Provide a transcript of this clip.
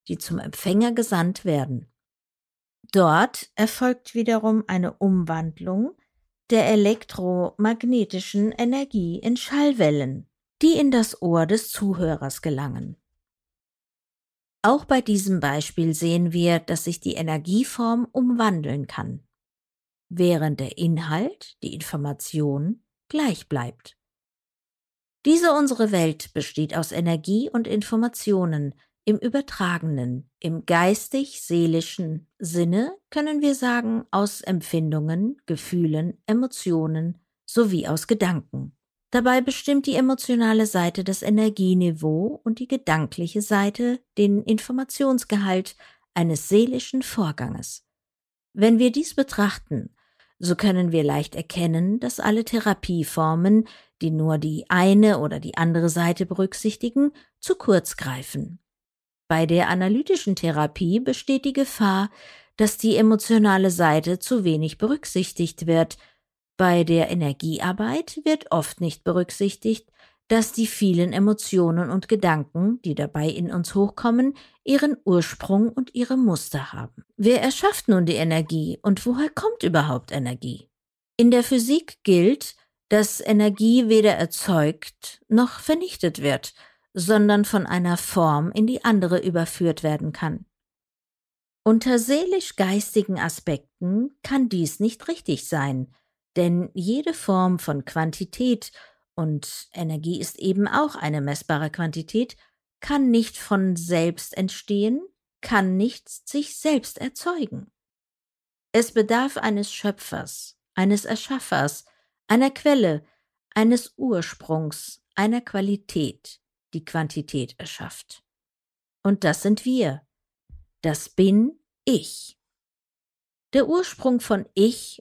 die zum Empfänger gesandt werden. Dort erfolgt wiederum eine Umwandlung der elektromagnetischen Energie in Schallwellen, die in das Ohr des Zuhörers gelangen. Auch bei diesem Beispiel sehen wir, dass sich die Energieform umwandeln kann, während der Inhalt, die Information, gleich bleibt. Diese unsere Welt besteht aus Energie und Informationen im übertragenen, im geistig-seelischen Sinne können wir sagen aus Empfindungen, Gefühlen, Emotionen sowie aus Gedanken. Dabei bestimmt die emotionale Seite das Energieniveau und die gedankliche Seite den Informationsgehalt eines seelischen Vorganges. Wenn wir dies betrachten, so können wir leicht erkennen, dass alle Therapieformen, die nur die eine oder die andere Seite berücksichtigen, zu kurz greifen. Bei der analytischen Therapie besteht die Gefahr, dass die emotionale Seite zu wenig berücksichtigt wird. Bei der Energiearbeit wird oft nicht berücksichtigt, dass die vielen Emotionen und Gedanken, die dabei in uns hochkommen, ihren Ursprung und ihre Muster haben. Wer erschafft nun die Energie und woher kommt überhaupt Energie? In der Physik gilt, dass Energie weder erzeugt noch vernichtet wird, sondern von einer Form in die andere überführt werden kann. Unter seelisch-geistigen Aspekten kann dies nicht richtig sein, denn jede Form von Quantität, und Energie ist eben auch eine messbare Quantität, kann nicht von selbst entstehen, kann nicht sich selbst erzeugen. Es bedarf eines Schöpfers, eines Erschaffers, einer Quelle, eines Ursprungs, einer Qualität, die Quantität erschafft. Und das sind wir. Das bin ich. Der Ursprung von Ich